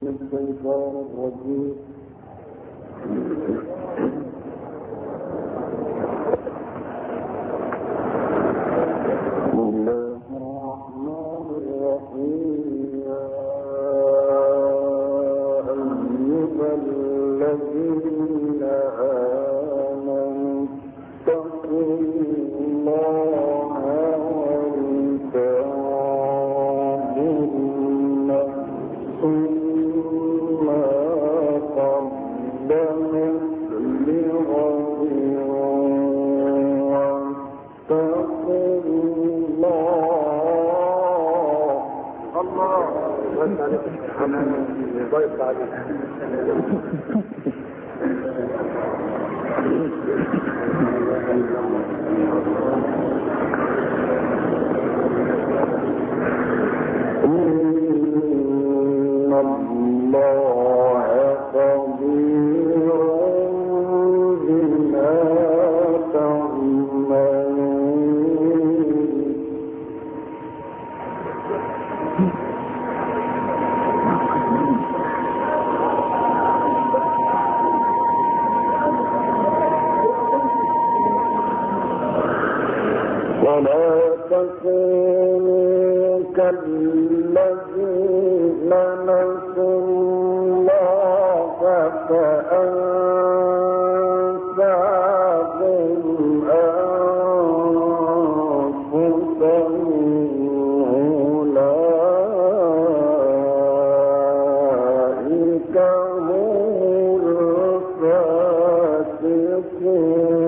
الشيطان الرجيم. بسم الله الرحمن الرحيم. يا أيها الذين آمنوا اتقوا الله ولتنظر نفس ما قدمت لغد واتقوا الله. إن الله خبير بما تعملون. ولا تكونوا كالذين نسوا الله فأنساهم أنفسهم. أولئك هم الفاسقون.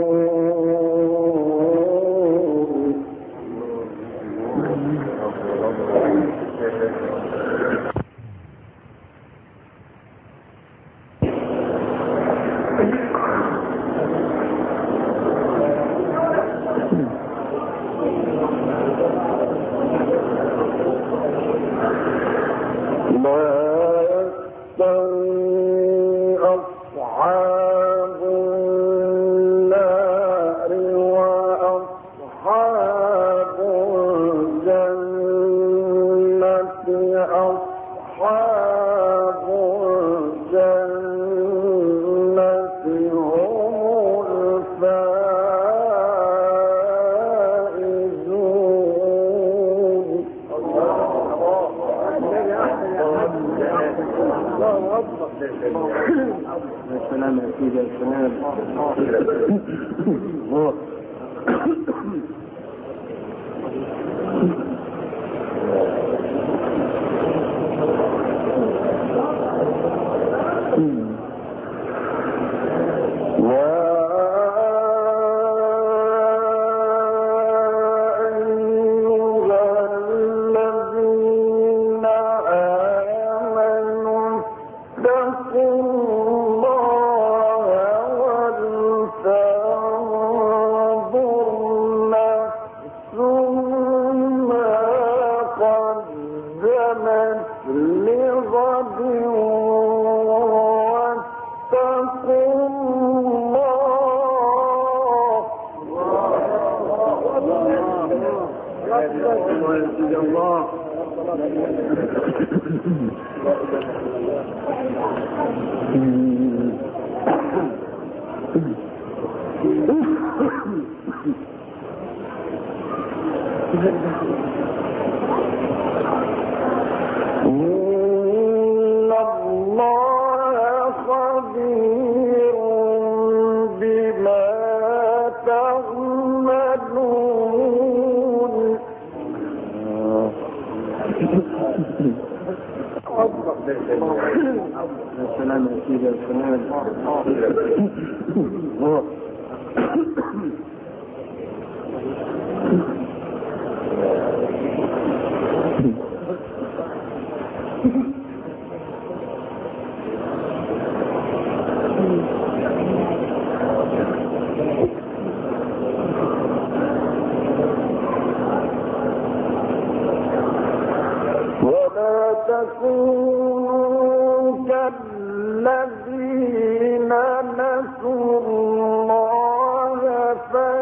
أصحاب النار وأصحاب الجنة أصحاب الجنة هم الفائزون. الله أكبر. السلام عليكم يا سلام. إن الله خبير بما تعملون. السلام عليكم يا سلام. ولا تكونوا كالذين نسوا الله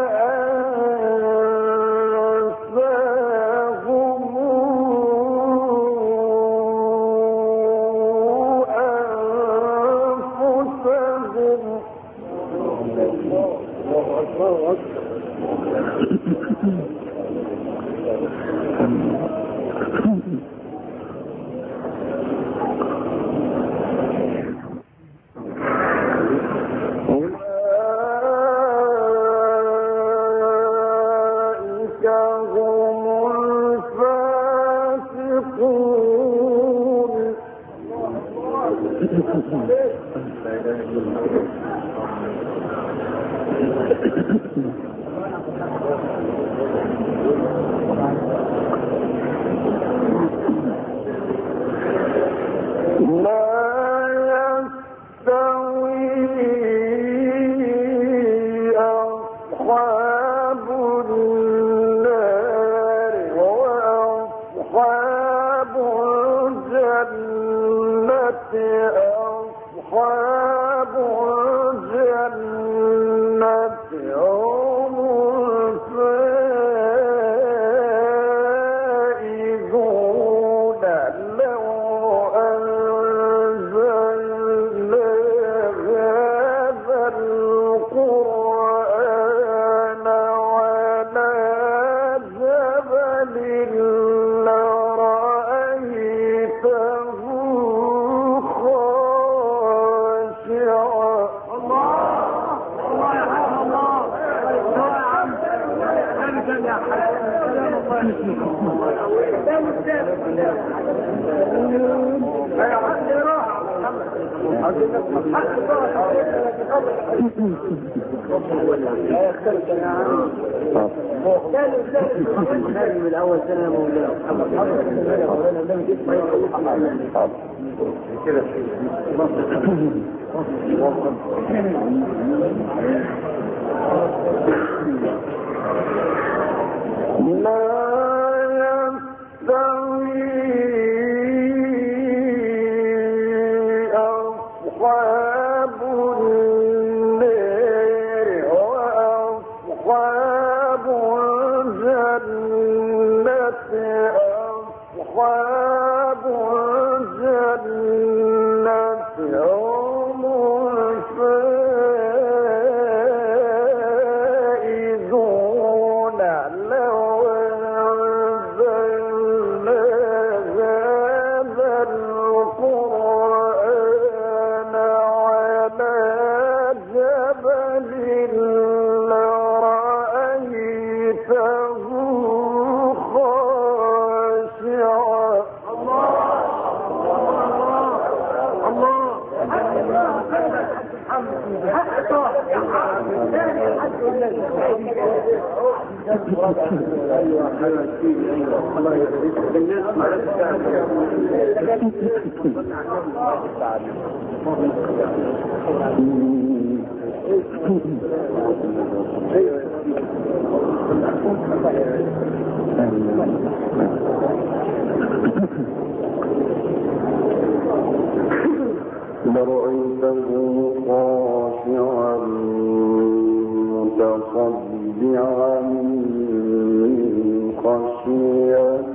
لرأيته خاشعا متصدعا من خشية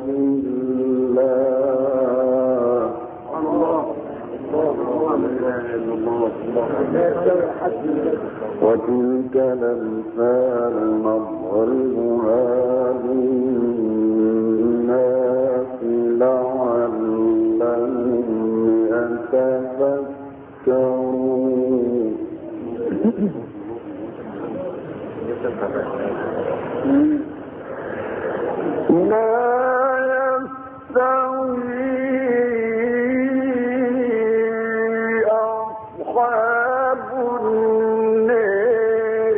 وتلك الأمثال نضربها للناس لعلهم يتفكرون. ما يستوي أصحاب النار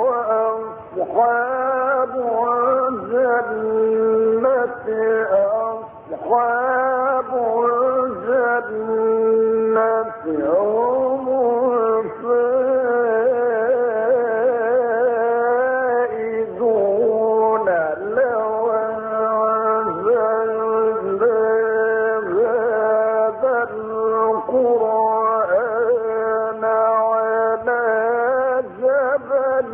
وأصحاب الجنة أصحاب الجنة هم الفائزون. لو أنزلنا هذا القرآن على جبل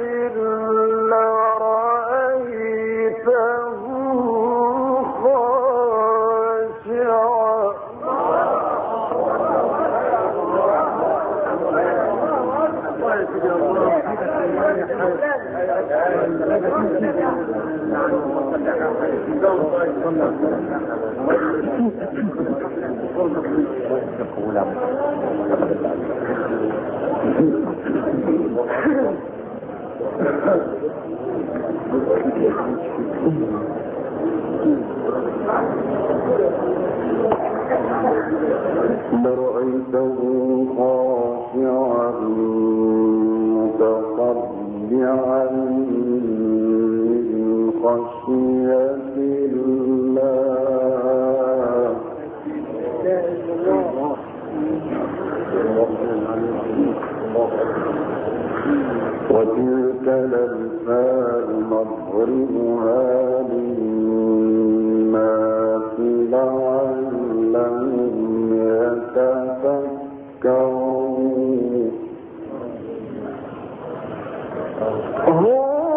لرأيته خاشعا لرأيته خاشعا متصدعا من خشية الله وتلك الأمثال نضربها للناس لعلهم يتفكرون هو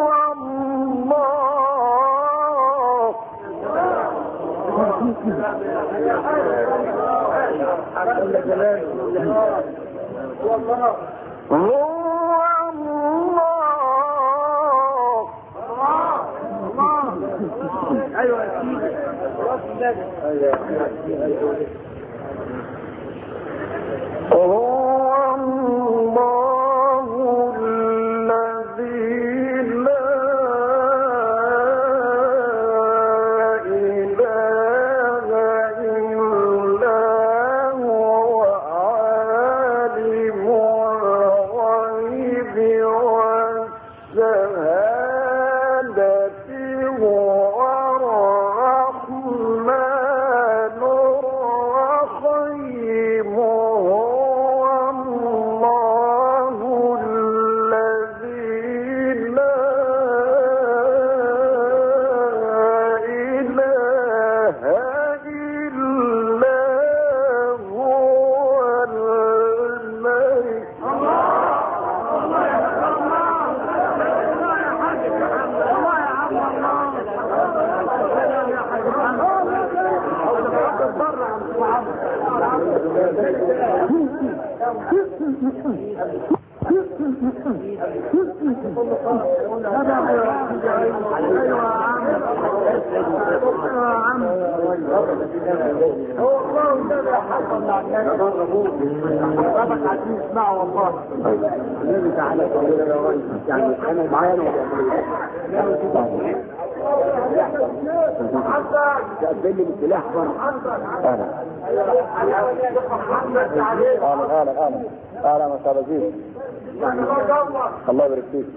أهلا وسهلا بك. الله يبارك فيك.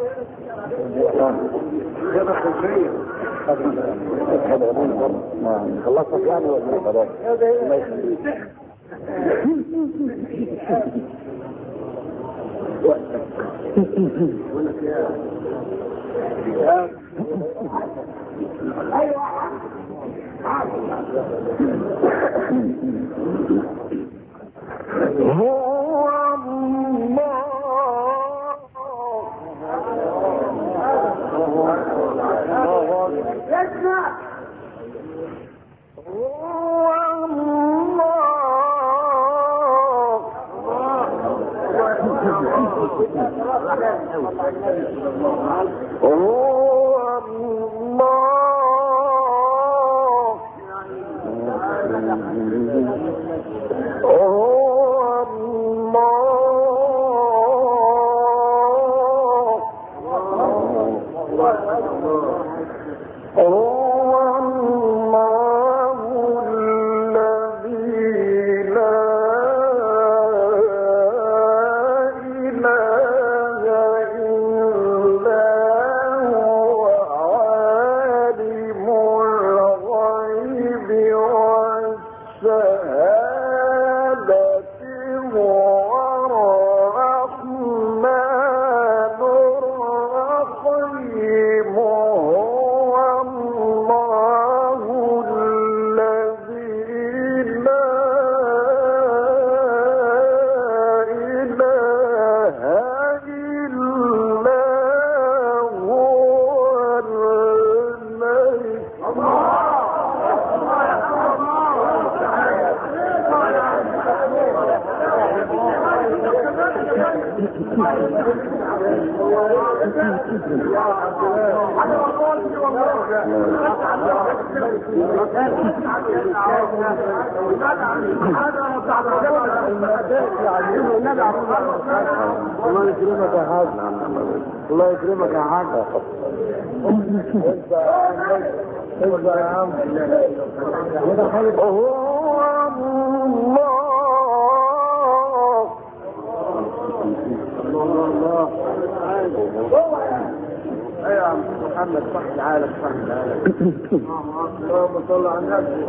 خلصت يعني ولا خلاص؟ الله يكرمك يا حاج. الله يكرمك يا حاج. اسمع يا عم. هو الله. ايه يا عم محمد، صح العالم، صح العالم. اللهم صل على النبي.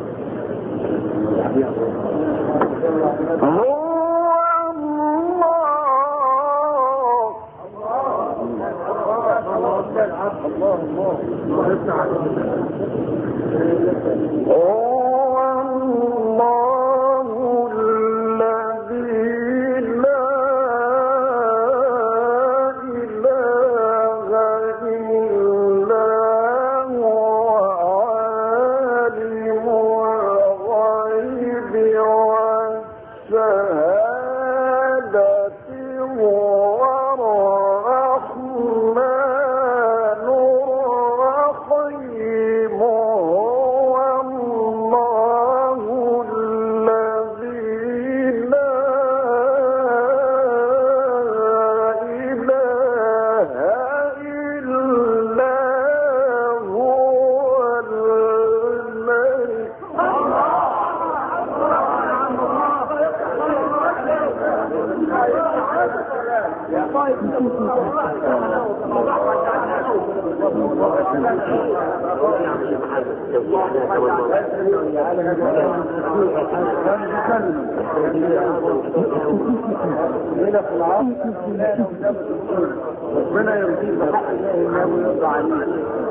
ربنا يرضيك بحق الله ويرضى عليك.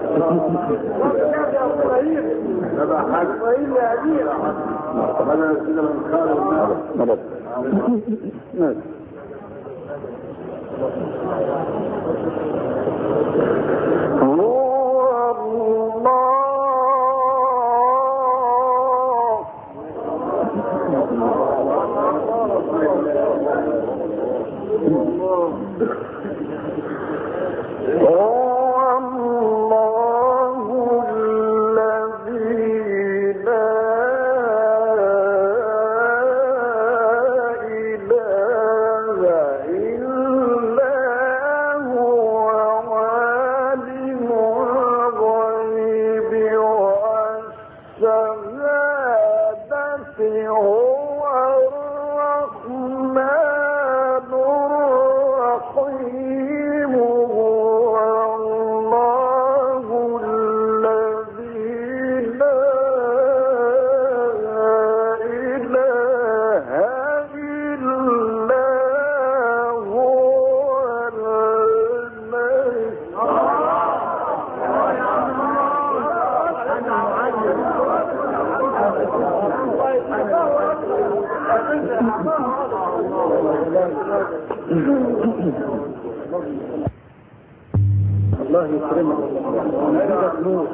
تبع حاج اسماعيل يا امير. ربنا يرضينا من خير المال. الله يكرمك ويزيدك نور.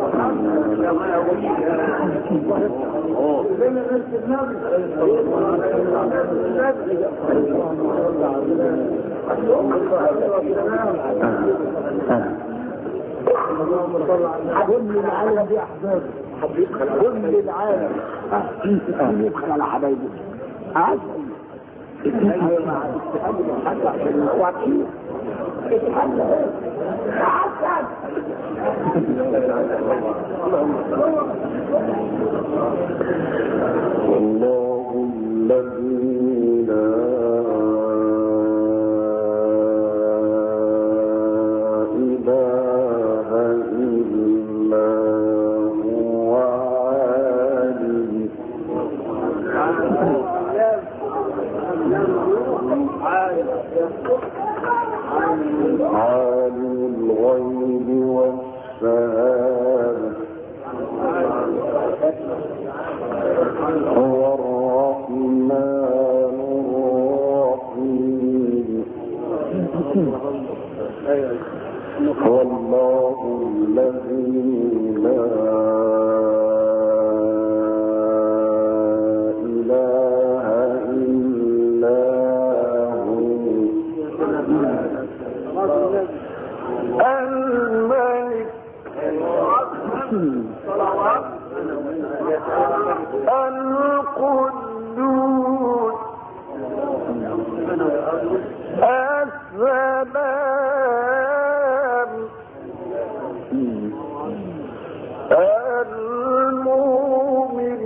كل العالم دي احباب، كل العالم يدخل على حبايبه. الله الذي لا إله إلا هو عالم الغيب والشهادة هو الرحمن الرحيم هو الله الذي لا إله إلا هو القدوس السلام المؤمن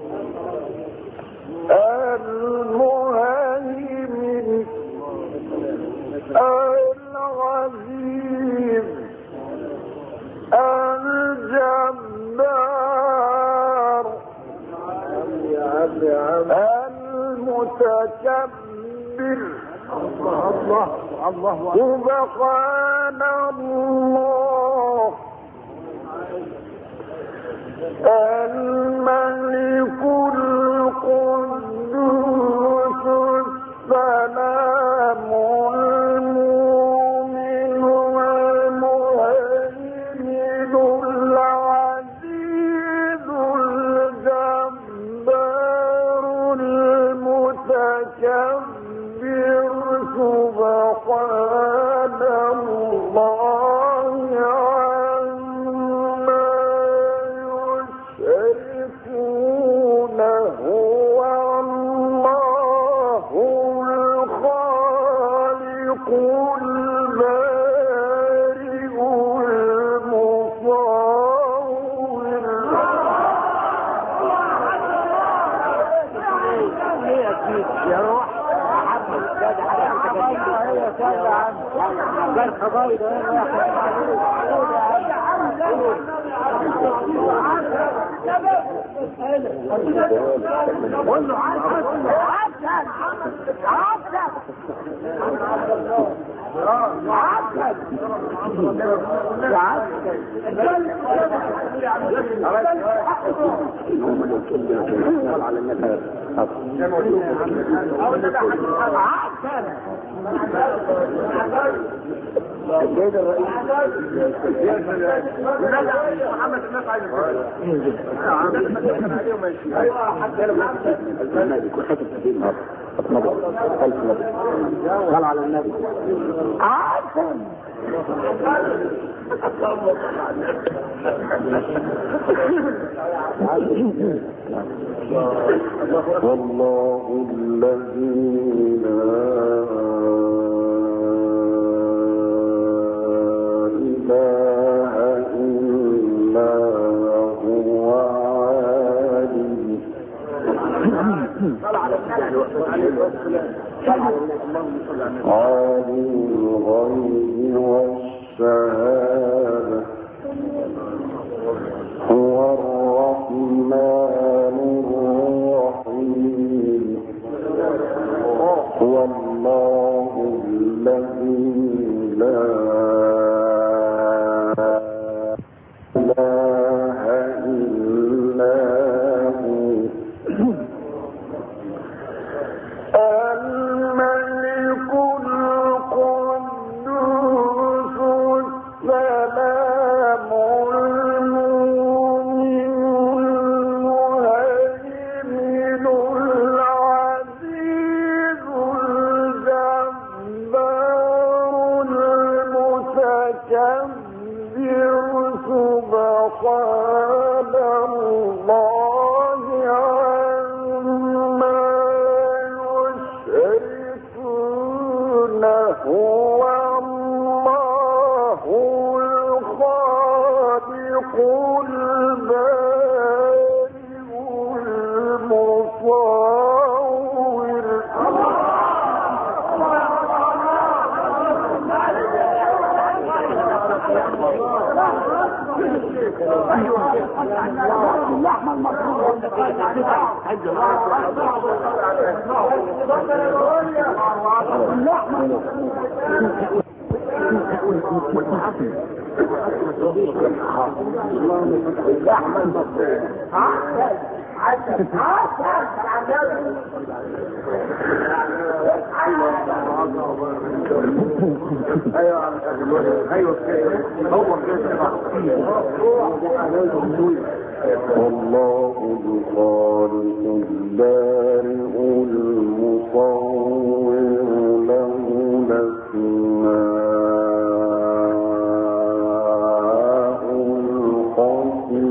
المهيمن العزيز الجبار المتكبر الله سبحان الله الملك القدوس السلام المؤمن المهيمن العزيز الجبار المتكبر سبحان الله عما يشركون هو الله الخالق البارئ المصور يا روح السيد الرئيس محمد الناس عايز ايوه حتى الملك وحته كبير قال على النبي عسل والله الذي لا إله إلا هو عالم الغيب والشهادة هو الرحمن الرحيم هو الله الذي لا إله إلا هو الملك القدوس السلام المؤمن المهيمن العزيز الجبار المتكبر سبحان الله عما يشركون هو الله الخالق البارئ المصور اللحمة المفروضة اللحمة المفروضة ايوه هو الله الخالق البارئ المصور له الاسماء الحسنى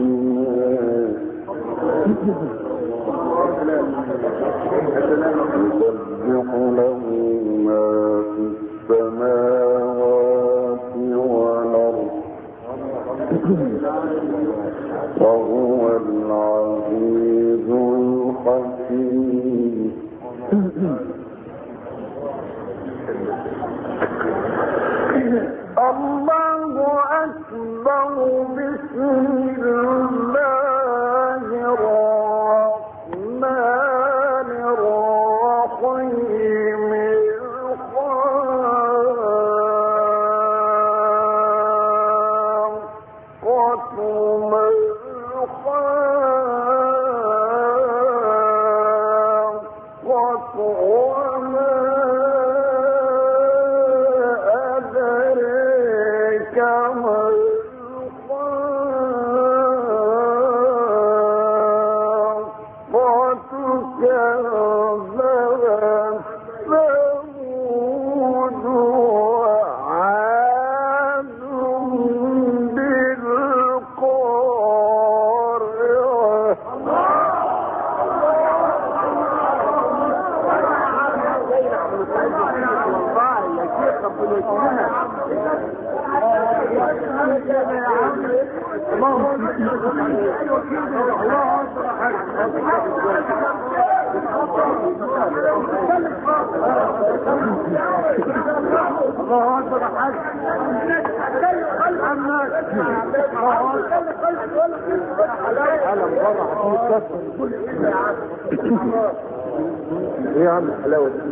ايه يا عم الحلاوه دي؟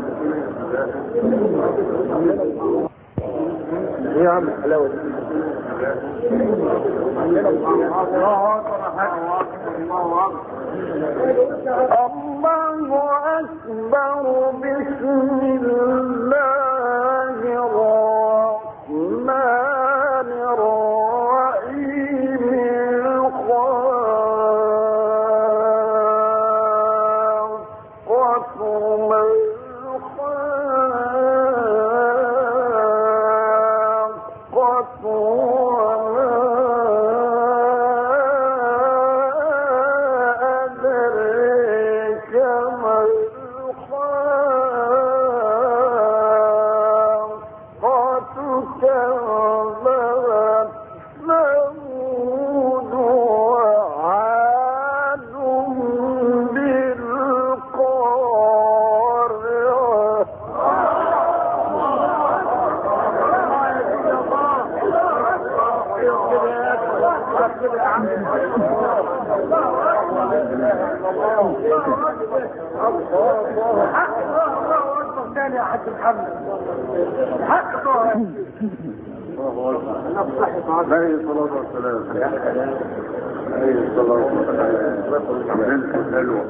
ايه يا عم الحلاوه دي؟ الله أكبر بسم الله الرحمن الرحيم عليه الصلاة والسلام. عليه الصلاة والسلام.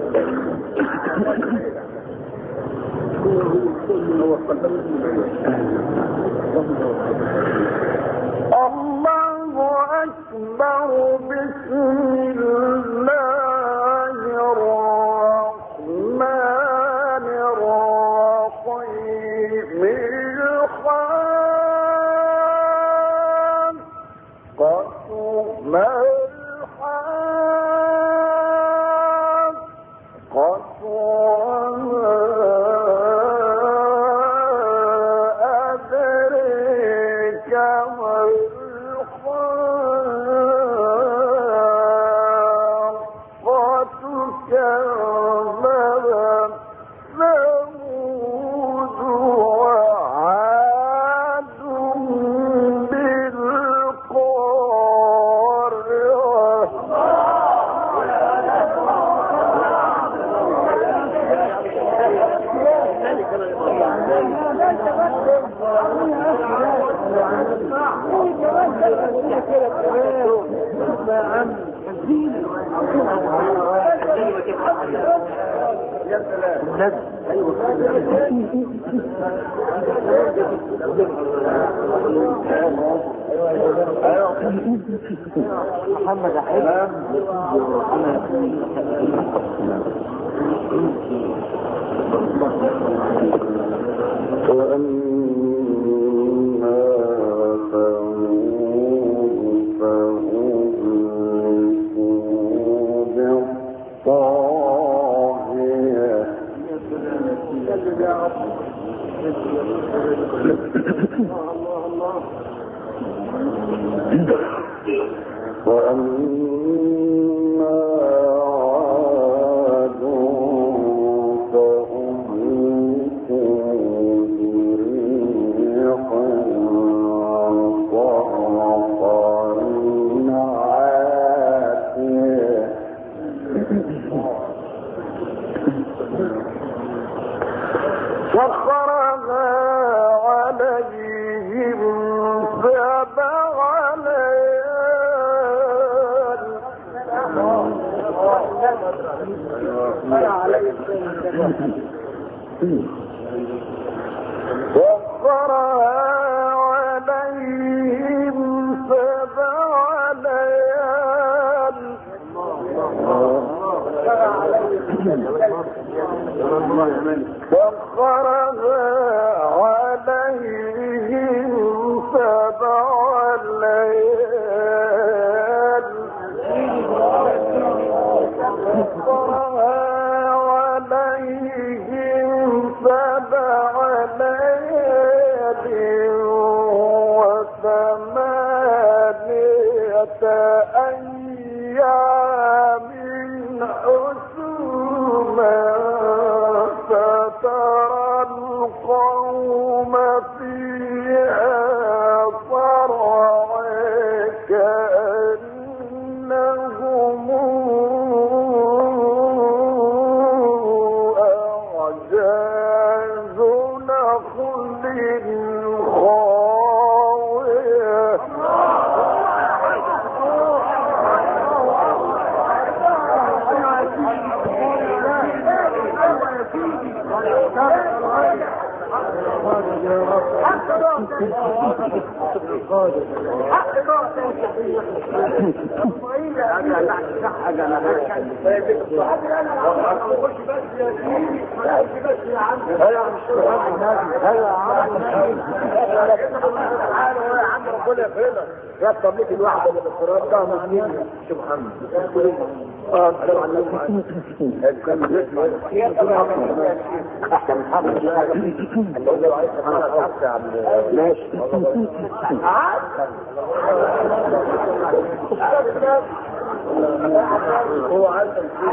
الله أكبر بسم الله الرحمن الرحيم محمد حلال وأما عاد فأهلكوا سخرها عليهم 7 ليال سخرها عليهم 7 ليال سخرها عليهم 7 ليال سخرها عليهم 7 ليال و8 أيام حسوما فترى القوم فيها صرعى كأنهم أعجاز نخل خاوية يطلب لك الواحدة اللي بالقرآن ده مسلمين شو محمد احسن من حافظ اللي قلنا عليه سبحانه وتعالى ماشي هو عارف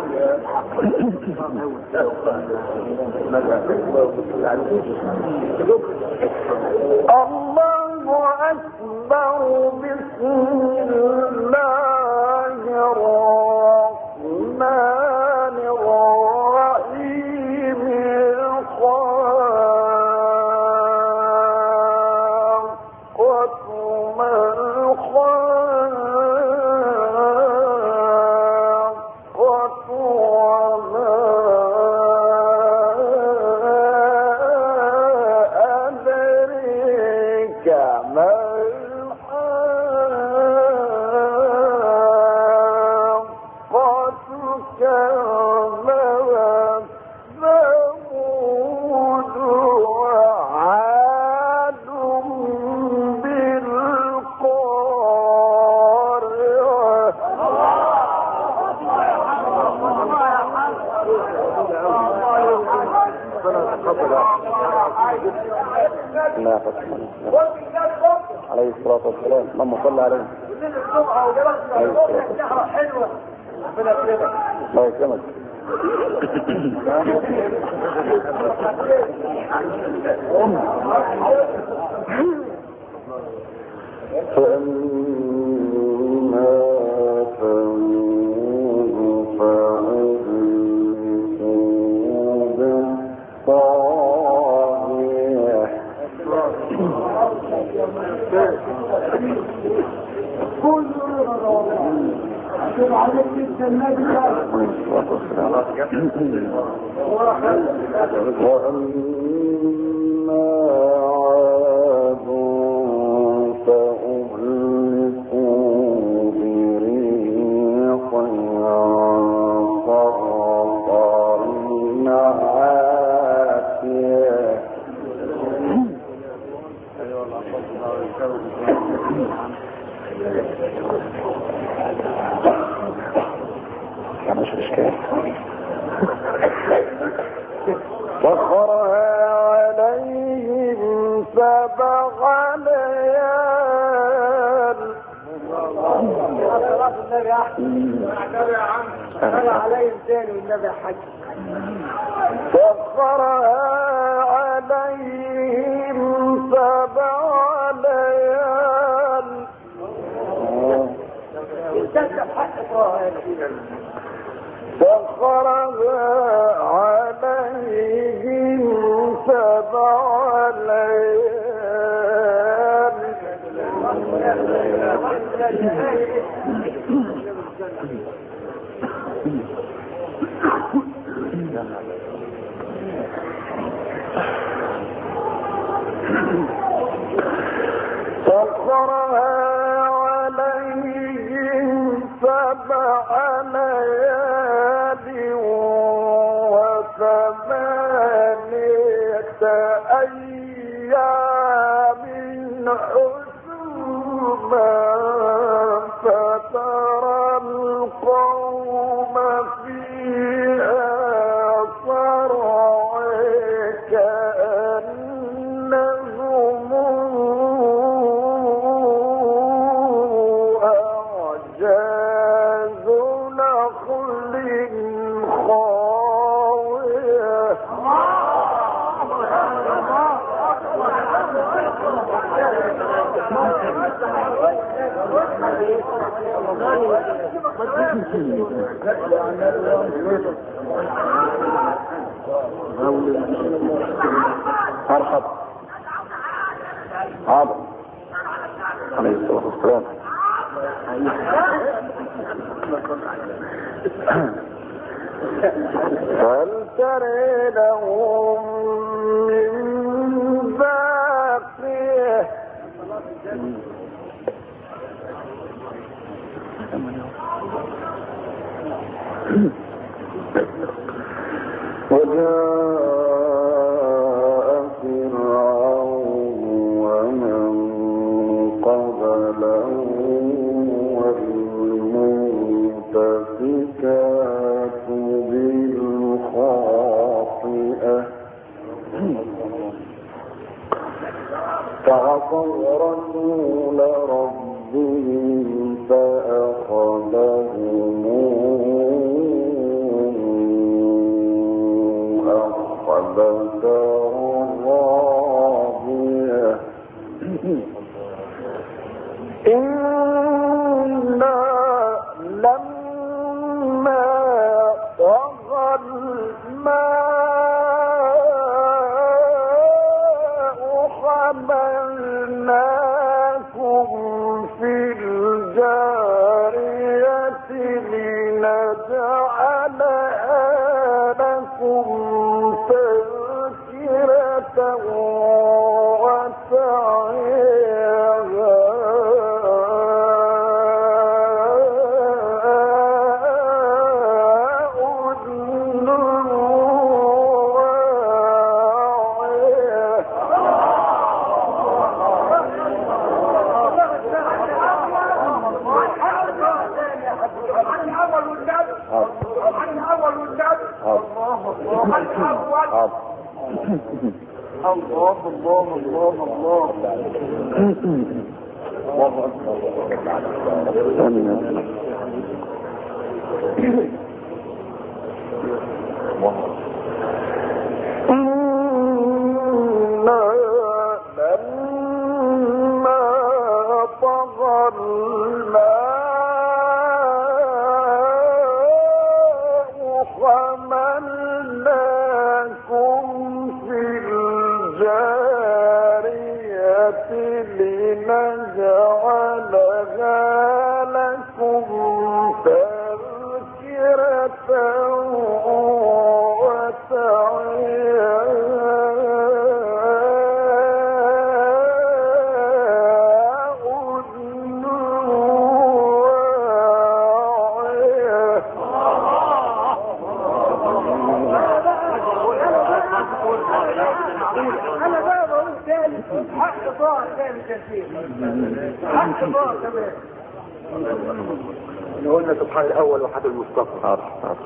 الله أكبر بسم الله الرحمن الرحيم الخاقة ما الخاقة وما أدريك ما كذبت ثمود وعاد بالقارعة عليه الصلاة والسلام اللهم صل عليه الله يكرمك مش اشكال سخرها عليهم 7 ليال سخرها عليهم 7 ليال سخرها عليهم 7 مرحب حاضر عليه الصلاة والسلام. فلترى لهم من باقيه وجاء فرعون ومن قبله والمؤتفكات بالخاطئة فعصوا رسول ربهم فأخذهم أخذة رابية. إنا لما طغى الماء حملناكم في الجارية لنجعلها لكم تذكرة الله الله الله الله قلنا سبحان الأول وحد المصطفى.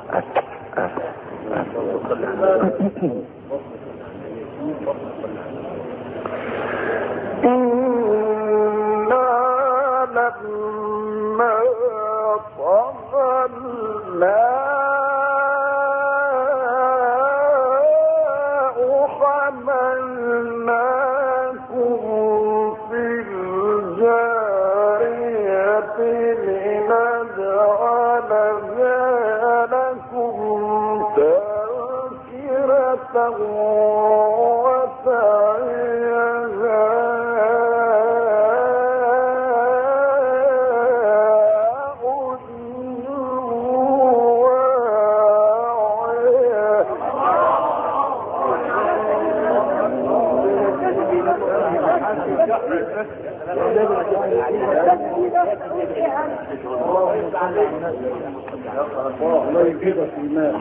إنا لما طغى الماء حملناكم في الجارية لنجعلها لكم تذكرة وتعيها الله يجيبك إيمان.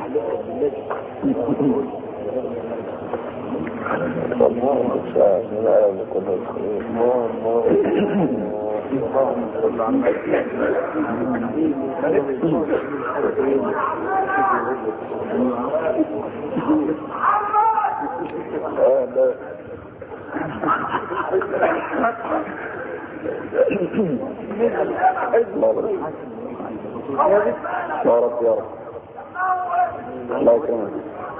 يا رب يا رب الله يكرمك.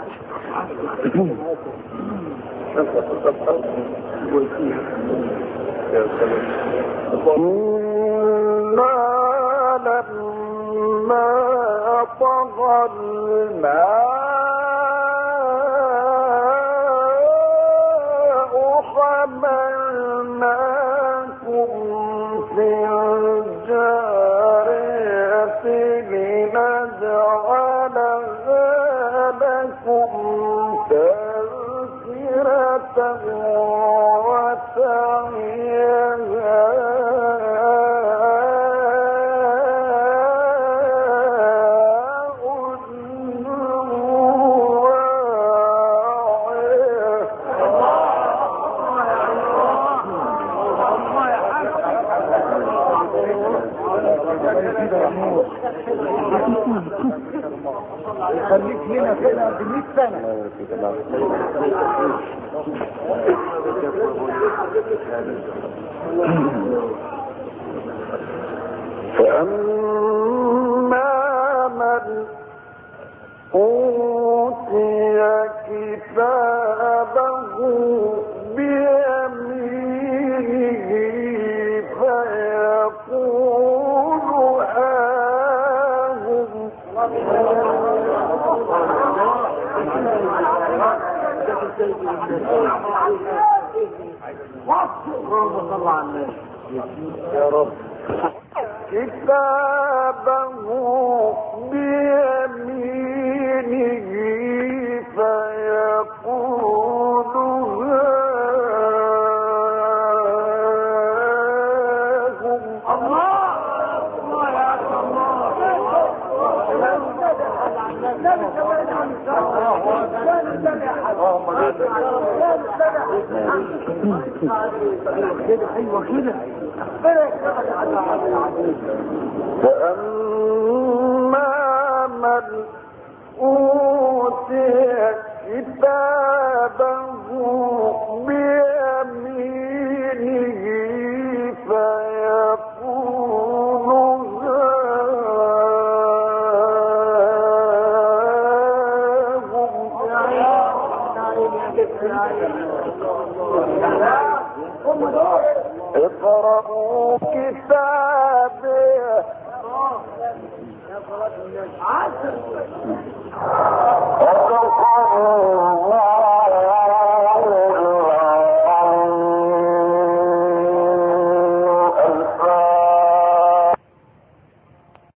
لما طغى الماء حملناكم في الجارية لنجعلها لكم تذكرة خليك هنا كده ب 100 سنة. فأما من أوتي كتابه بيمينه فيقول هاهم يا رب كتابه بيمينه فيقول هاهم فأما من أوتي كتابه بيمينه فيقول اقرأوا كتابه صدق الله